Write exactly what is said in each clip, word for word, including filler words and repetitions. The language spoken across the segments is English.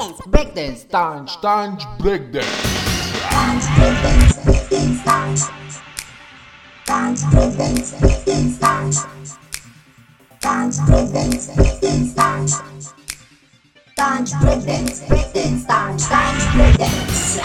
Breakdance, dance, dance, breakdance. Dance, breakdance, breakdance, dance. Dance, breakdance, breakdance, dance. Dance, breakdance, breakdance, dance. Dance, breakdance, breakdance, dance. Dance, breakdance.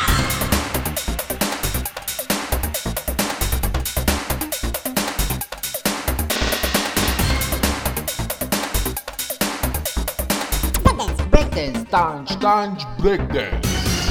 Breakdance, dance, dance, breakdance.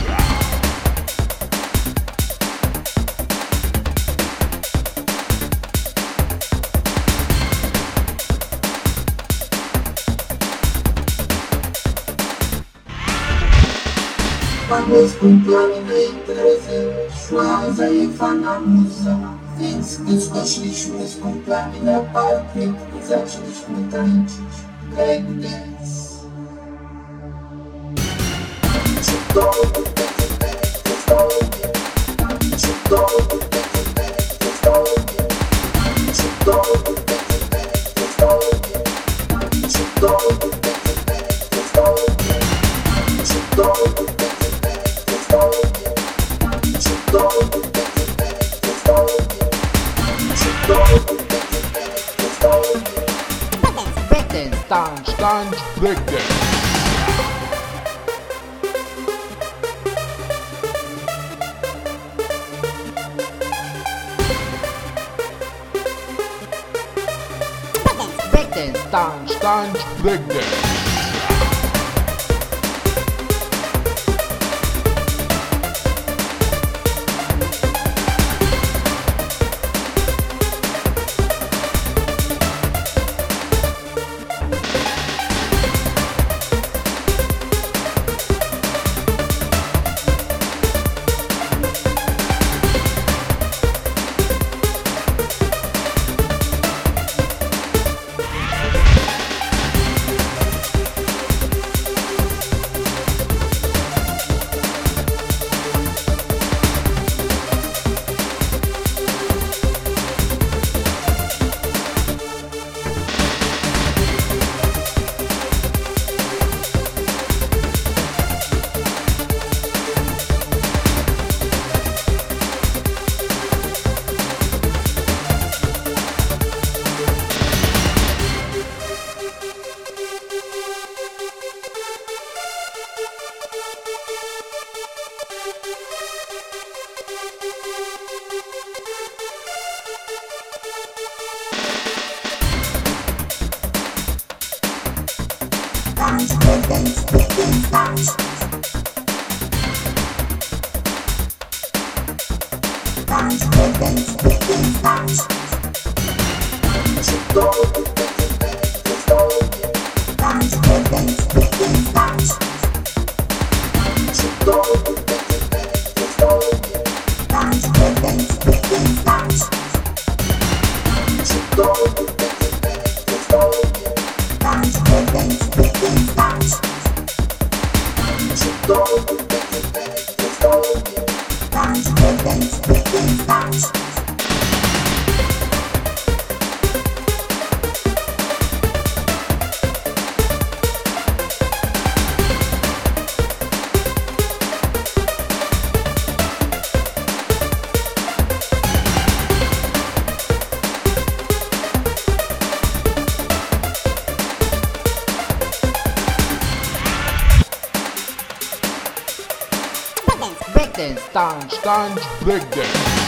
Vamos com planejamento, suas aí fanamusa. Vence dos cochichos com planilha para críticos ativos mutantes. Breakdance. Breakdance, dance, dance, breakdance. Breakdance, dance, dance, breakdance. Dance, breakdance, breakdance, dance. Dance, breakdance, breakdance, dance. Dance, breakdance, breakdance, dance. Dance, breakdance, breakdance, dance. Dance, breakdance, breakdance, dance. Dance, breakdance, breakdance, dance. Breakdance, dance, dance, breakdance.